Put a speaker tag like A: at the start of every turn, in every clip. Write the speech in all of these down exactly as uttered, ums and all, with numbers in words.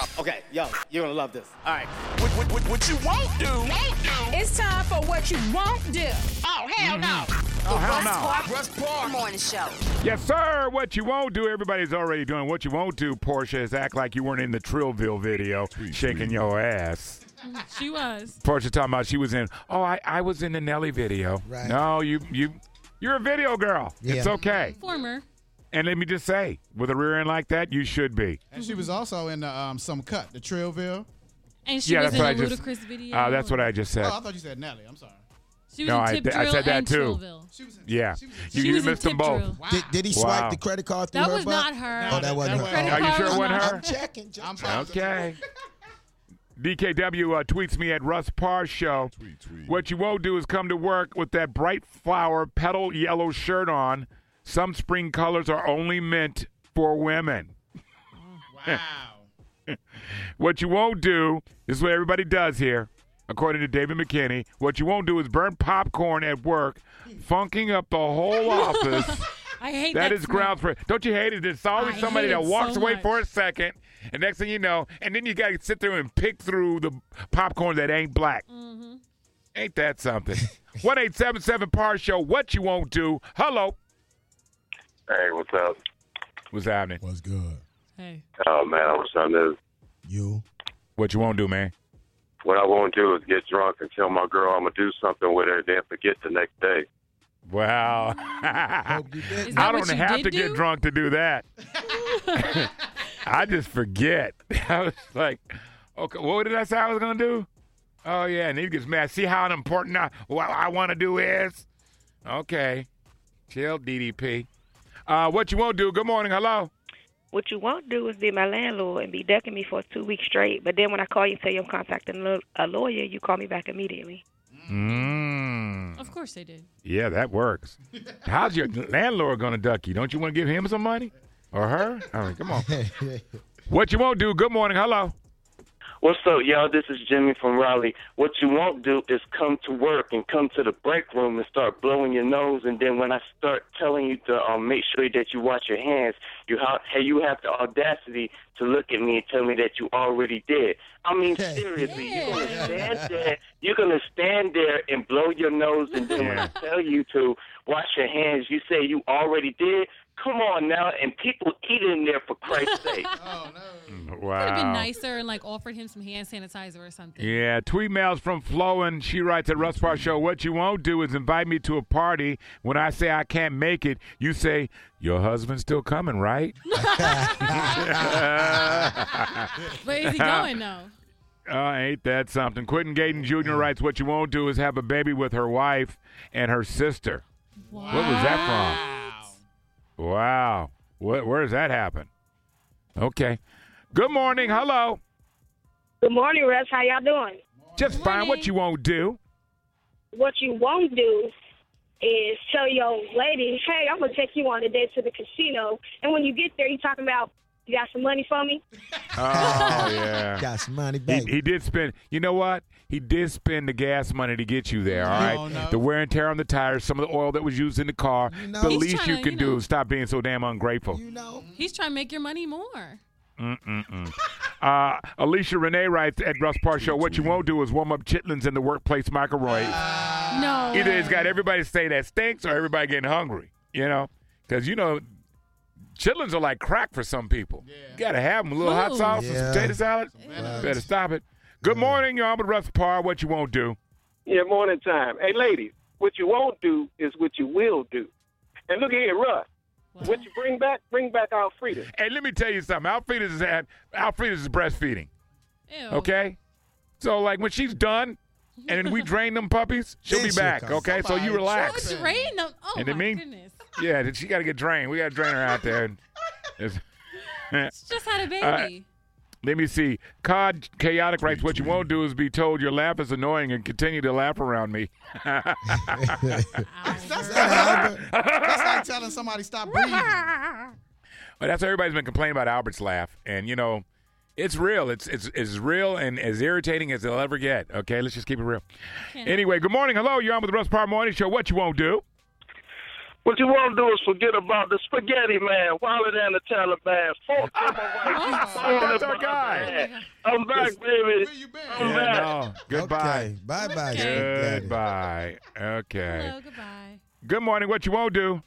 A: Okay, yo, you're gonna love this. All right.
B: What, what, what, what you won't do, won't do.
C: It's time for what you won't do.
B: Oh, hell no.
D: Oh, hell
C: Russ
D: no.
C: Park
B: Russ Park
C: Morning Show.
D: Yes, sir. What you won't do, everybody's already doing. What you won't do, Portia, is act like you weren't in the Trillville video shaking your ass.
E: She was.
D: Portia talking about she was in, oh, I, I was in the Nelly video.
F: Right.
D: No, you, you, you're a video girl.
F: Yeah.
D: It's okay.
E: Former.
D: And let me just say, with a rear end like that, you should be.
G: And she was also in the, um, some cut, the Trillville.
E: And she
D: Yeah,
E: was
D: that's
E: in
D: what
E: a
D: I just-
E: Ludacris video.
D: Uh, that's what I just said.
G: Oh, I thought you said Nelly. I'm sorry.
E: She was
D: No,
E: in
D: I-
E: Tip
D: I
E: Drill
D: said that
E: and
D: too.
E: Trillville.
G: She was in,
D: Yeah.
G: She was in,
D: You,
E: She
D: you
E: was in
D: missed them
E: Tip
D: both.
E: Drill.
G: Wow.
F: Did, did he
D: Wow.
F: swipe the credit card through
E: That
F: her
E: was
F: butt?
E: not her.
F: Oh, that wasn't
G: That
F: her.
G: wasn't
D: Are you
E: Credit
D: sure it
E: card
D: wasn't
E: was
D: her?
F: I'm checking. Just
G: I'm
F: checking.
G: positive.
D: Okay. D K W uh, tweets me at Russ Parr Show.
H: Tweet, tweet.
D: What you won't do is come to work with that bright flower petal yellow shirt on. Some spring colors are only meant for women.
G: Wow.
D: What you won't do, this is what everybody does here, according to David McKinney. What you won't do is burn popcorn at work, funking up the whole office.
E: I hate that.
D: That is
E: smell.
D: grounds for it. Don't you hate it? There's always
E: I
D: somebody
E: hate
D: that
E: it
D: walks
E: so
D: away
E: much.
D: for a second, and next thing you know, and then you got to sit there and pick through the popcorn that ain't black.
E: Mm-hmm.
D: Ain't that something? one eight seven seven Par Show. What you won't do? Hello.
I: Hey, what's up?
D: What's happening?
F: What's good?
E: Hey.
I: Oh, man, I was trying to.
F: You?
D: What you won't do, man?
I: What I won't do is get drunk and tell my girl I'm going to do something with her and then forget the next day.
D: Well,
F: Hope you did.
E: Is that
D: I
E: what
D: don't
E: you
D: have
E: did
D: to get
E: do?
D: drunk to do that. I just forget. I was like, okay, what did I say I was going to do? Oh, yeah, and he gets mad. See how important I, what I want to do is? Okay. Chill, D D P. Uh, what you won't do, good morning, hello.
J: What you won't do is be my landlord and be ducking me for two weeks straight. But then when I call you and tell you I'm contacting a law- a lawyer, you call me back immediately.
D: Mm.
E: Of course they did.
D: Yeah, that works. How's your landlord going to duck you? Don't you want to give him some money? Or her? I mean, come on. What you won't do, good morning, hello.
I: What's up, y'all? This is Jimmy from Raleigh. What you won't do is come to work and come to the break room and start blowing your nose, and then when I start telling you to um, make sure that you wash your hands, you have, hey, you have the audacity to look at me and tell me that you already did. I mean, seriously, you're going to stand there, you're going to stand there and blow your nose, and then when I tell you to wash your hands, you say you already did? Come on now, and people eat in there for Christ's sake.
G: Oh, no.
D: Wow.
E: Could have been nicer and like offered him some hand sanitizer or something.
D: Yeah, tweet mails from Flo, and she writes at Russ Parr Show, what you won't do is invite me to a party. When I say I can't make it, you say, your husband's still coming, right?
E: Where is he going though?
D: Oh, ain't that something? Quentin Gayton Junior writes, what you won't do is have a baby with her wife and her sister.
E: Wow.
D: What was that from? Wow. What, where does that happen? Okay. Good morning. Hello.
J: Good morning, Russ. How y'all doing?
D: Just fine. What you won't do?
J: What you won't do is tell your lady, hey, I'm going to take you on a date to the casino. And when you get there, you talking about, you got some money for me?
D: Oh, yeah.
F: Got some money,
D: He,
F: baby.
D: he did spend, you know what? He did spend the gas money to get you there, all right?
G: Oh, no.
D: The wear and tear on the tires, some of the oil that was used in the car.
F: You know.
D: the
F: He's
D: least you
E: tryna,
D: can
E: you
D: do
E: know.
D: is stop being so damn ungrateful.
F: You know.
E: He's trying to make your money more.
D: Mm-mm-mm. uh, Alicia Renee writes at Russ Parr Show, what you won't do is warm up chitlins in the workplace microwave.
E: No.
D: Either it's got everybody say that stinks or everybody getting hungry, you know? Because, you know, chitlins are like crack for some people.
G: Yeah.
D: You got to have them. A little hot
E: Ooh.
D: sauce
F: Yeah.
D: and potato salad.
F: Right.
D: Better stop it. Good morning, you're on with Russ Parr. What you won't do?
I: Yeah, morning time. Hey, ladies, what you won't do is what you will do. And look here, Russ.
E: What?
I: What you bring back, bring back Alfreda.
D: Hey, let me tell you something. Alfreda's is, at, Alfreda's is breastfeeding,
E: Ew.
D: okay? So, like, when she's done and then we drain them puppies, she'll
F: Then
D: be
F: she'll
D: back,
F: come.
D: okay? So you
G: Somebody
D: relax.
E: What's rain? No. Oh,
D: And I
E: my
D: mean-
E: goodness.
D: Yeah, then she got to get drained. We got to drain her out there. And it's-
E: She just had a
D: Uh,
E: baby.
D: Let me see. Cod Chaotic writes, what you won't do is be told your laugh is annoying and continue to laugh around me.
G: That's,
F: Albert.
G: that's like telling somebody stop breathing.
D: Well, that's what everybody's been complaining about Albert's laugh. And, you know, it's real. It's it's as real and as irritating as they'll ever get. Okay, let's just keep it real.
E: Can't-
D: Anyway, good morning. Hello, you're on with the Russ Parr Morning Show. What you won't do?
I: What you want to do is forget about the spaghetti man, Wallet and the Taliban. Fuck them away.
D: That's our guy.
I: I'm back, baby.
G: Where you been?
I: I'm
D: Yeah,
I: back.
D: no. Goodbye.
F: Okay. Bye bye.
D: Goodbye. Okay.
E: Hello, goodbye.
D: Good morning. What you won't do?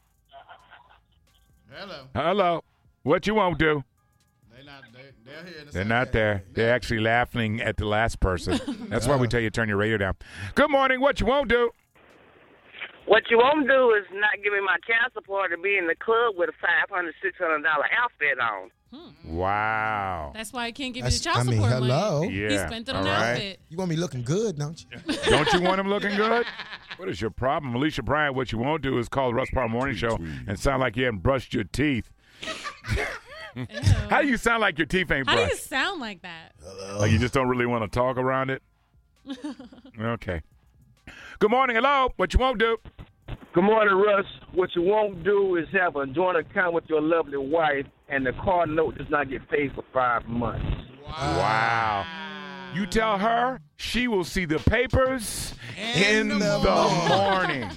G: Hello.
D: Hello. What you won't do?
G: They not. They, they're here. In the
D: They're
G: same-
D: not there. They're actually laughing at the last person. That's why we tell you to turn your radio down. Good morning. What you won't do?
H: What you won't do is not give me my child support to be in the club with a five hundred dollars, six hundred dollars outfit on.
D: Wow.
E: That's why I can't give
F: That's-
E: you the child
F: I mean,
E: support
F: hello.
E: money.
D: Yeah.
E: He spent it on
D: all
E: the
D: right.
E: outfit.
F: You want me looking good, don't you?
D: Don't you want him looking good? What is your problem? Alicia Bryant, what you won't do is call the Russ Parr Morning Show and sound like you haven't brushed your teeth.
E: Ew.
D: How do you sound like your teeth ain't
E: How do
D: brushed?
E: you sound like that?
D: Like you just don't really want to talk around it? Okay. Good morning. Hello. What you won't do?
I: Good morning, Russ. What you won't do is have a joint account with your lovely wife, and the car note does not get paid for five months.
D: Wow. You tell her she will see the papers in,
F: In
D: the,
F: the
D: morning.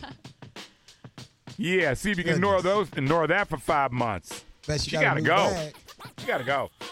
D: Yeah, see if you can ignore those, ignore that for five months.
F: Bet she,
D: She
F: got
D: gotta
F: a new
D: go.
F: bag.
D: You gotta go.